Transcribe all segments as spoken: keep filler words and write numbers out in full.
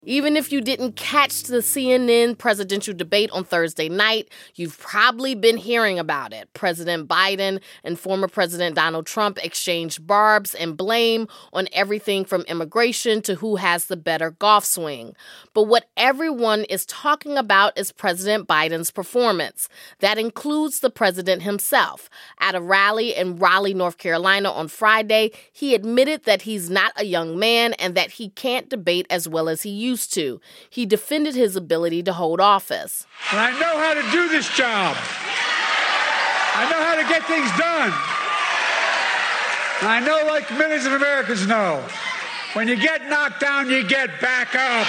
Even if you didn't catch the C N N presidential debate on Thursday night, you've probably been hearing about it. President Biden and former President Donald Trump exchanged barbs and blame on everything from immigration to who has the better golf swing. But what everyone is talking about is President Biden's performance. That includes the president himself. At a rally in Raleigh, North Carolina on Friday, he admitted that he's not a young man and that he can't debate as well as he used used to. He defended his ability to hold office. And I know how to do this job. I know how to get things done. And I know, like millions of Americans know, when you get knocked down, you get back up.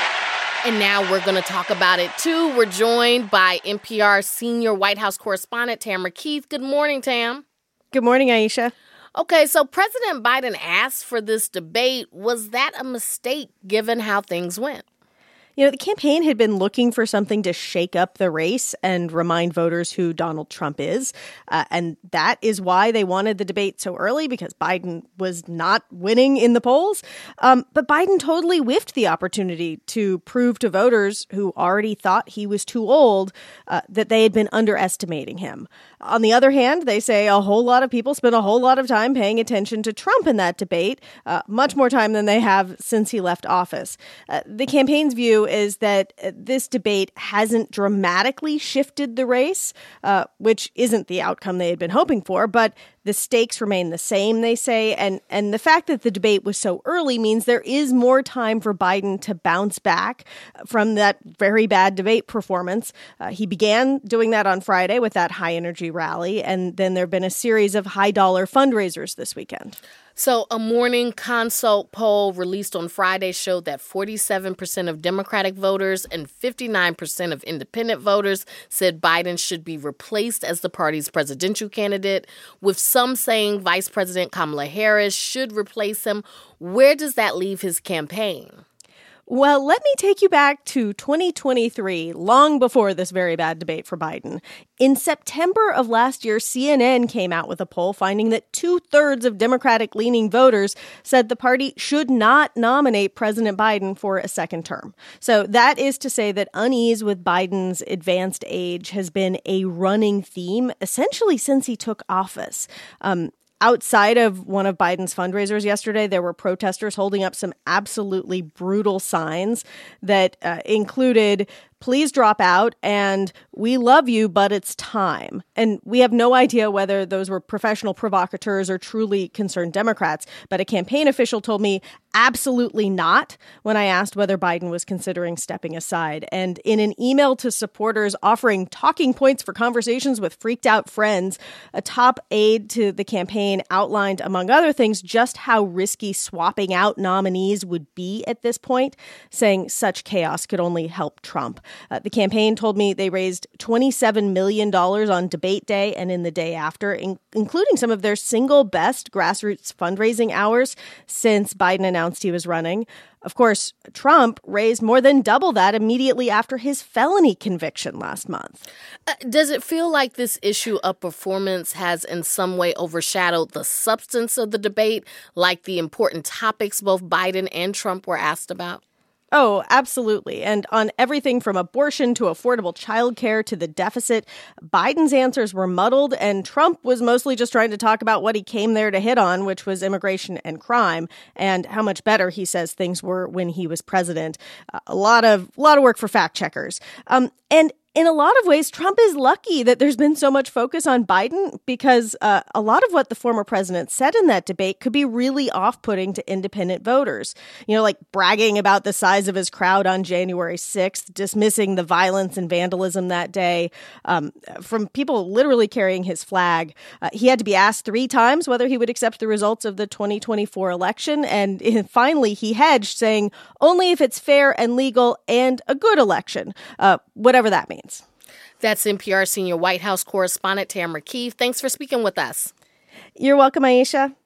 And now we're going to talk about it, too. We're joined by N P R senior White House correspondent Tamara Keith. Good morning, Tam. Good morning, Aisha. Okay, so President Biden asked for this debate. Was that a mistake given how things went? You know, the campaign had been looking for something to shake up the race and remind voters who Donald Trump is. Uh, and that is why they wanted the debate so early, because Biden was not winning in the polls. Um, but Biden totally whiffed the opportunity to prove to voters who already thought he was too old uh, that they had been underestimating him. On the other hand, they say a whole lot of people spent a whole lot of time paying attention to Trump in that debate, uh, much more time than they have since he left office. Uh, the campaign's view is that this debate hasn't dramatically shifted the race, uh, which isn't the outcome they had been hoping for, but the stakes remain the same, they say, and, and the fact that the debate was so early means there is more time for Biden to bounce back from that very bad debate performance. Uh, he began doing that on Friday with that high-energy rally, and then there have been a series of high-dollar fundraisers this weekend. So a Morning Consult poll released on Friday showed that forty-seven percent of Democratic voters and fifty-nine percent of independent voters said Biden should be replaced as the party's presidential candidate, with some saying Vice President Kamala Harris should replace him. Where does that leave his campaign? Well, let me take you back to twenty twenty-three, long before this very bad debate for Biden. In September of last year, C N N came out with a poll finding that two-thirds of Democratic-leaning voters said the party should not nominate President Biden for a second term. So that is to say that unease with Biden's advanced age has been a running theme essentially since he took office. Um, Outside of one of Biden's fundraisers yesterday, there were protesters holding up some absolutely brutal signs that uh, included, "Please drop out," and "We love you, but it's time." And we have no idea whether those were professional provocateurs or truly concerned Democrats, but a campaign official told me absolutely not when I asked whether Biden was considering stepping aside. And in an email to supporters offering talking points for conversations with freaked out friends, a top aide to the campaign outlined, among other things, just how risky swapping out nominees would be at this point, saying such chaos could only help Trump. Uh, the campaign told me they raised twenty-seven million dollars on debate day and in the day after, in- including some of their single best grassroots fundraising hours since Biden announced he was running. Of course, Trump raised more than double that immediately after his felony conviction last month. Uh, does it feel like this issue of performance has in some way overshadowed the substance of the debate, like the important topics both Biden and Trump were asked about? Oh, absolutely. And on everything from abortion to affordable childcare to the deficit, Biden's answers were muddled, and Trump was mostly just trying to talk about what he came there to hit on, which was immigration and crime, and how much better he says things were when he was president. Uh, a lot of, a lot of work for fact checkers. Um, and in a lot of ways, Trump is lucky that there's been so much focus on Biden, because uh, a lot of what the former president said in that debate could be really off-putting to independent voters. You know, like bragging about the size of his crowd on January sixth, dismissing the violence and vandalism that day, um, from people literally carrying his flag. Uh, he had to be asked three times whether he would accept the results of the twenty twenty-four election. And finally, he hedged, saying, only if it's fair and legal and a good election, uh, whatever that means. That's N P R senior White House correspondent Tamara Keith. Thanks for speaking with us. You're welcome, Aisha.